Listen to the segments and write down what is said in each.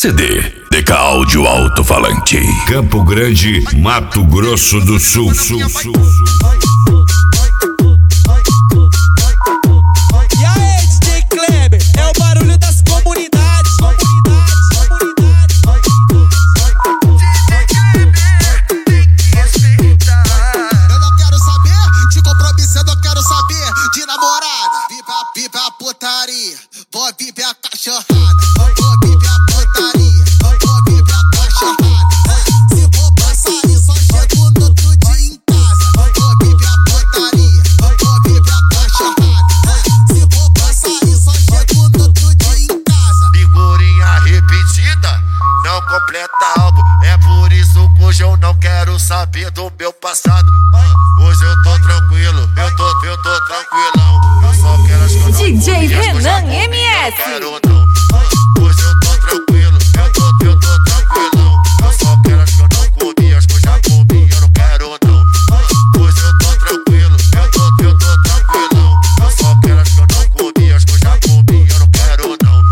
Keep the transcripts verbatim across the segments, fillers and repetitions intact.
C D D K Áudio Alto-Falante. Campo Grande, Mato Grosso do Sul, Sul, Sul. E aí, D J Kleber, é o barulho das comunidades. Comunidades, Eu não quero saber de compromisso, eu não quero saber de namorada. Viva, viva a putaria, vou viver a cachorrada. Vou viver a putaria, vou viver a cachorrada. Se for pra sair, só chego no outro dia em casa. Vou viver a putaria, vou viver a cachorrada. Se for pra sair, só chego no outro dia em casa. Figurinha repetida, não completa álbum. É por isso que hoje eu não quero saber do meu passado. Hoje eu tô tranquilo, eu tô, eu tô tranquilão. Eu só quero as que eu não D J comi, as que eu já Renan comi, M S. eu não quero não. Hoje eu tô tranquilo, eu tô, eu tô tranquilão. Eu só quero as que eu não comi, as que eu já comi, eu não quero não. Hoje eu tô tranquilo, eu tô, eu tô tranquilão. Eu só quero as que eu não comi, as que eu já comi, eu não quero não.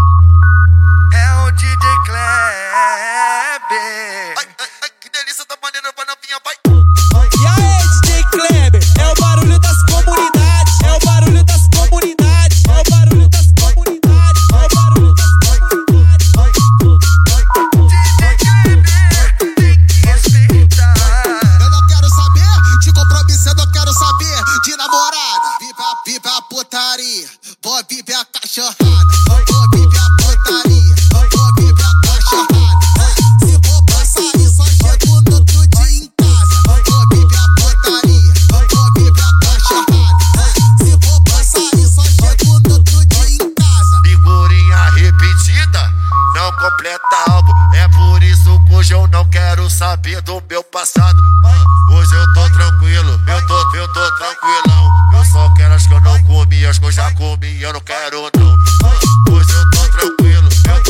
É o D J Kleber. Ai, ai, ai, que delícia da maneira pra novinha, vai. E aí, D J Kleber, é o barulho das comunidades. É o barulho das comunidades. É o barulho das comunidades. É o barulho das comunidades. Eu não quero saber de compromisso, eu não quero saber de namorada. Viva, viva a putaria, vou viver a cachorrada. Vou viver a putaria, vou viver a cachorrada. Se for pra sair, só chego no outro dia em casa. Vou viver a putaria, vou viver a cachorrada. Se for pra sair, só chego no outro dia em casa. Figurinha repetida, não completa álbum. É por isso que hoje eu não quero saber do meu passado. Hoje eu tô tranquilo, eu tô, eu tô tranquilão. Eu só quero as que eu não comi, as que eu já comi, eu não quero não. Hoje eu tô tranquilo, eu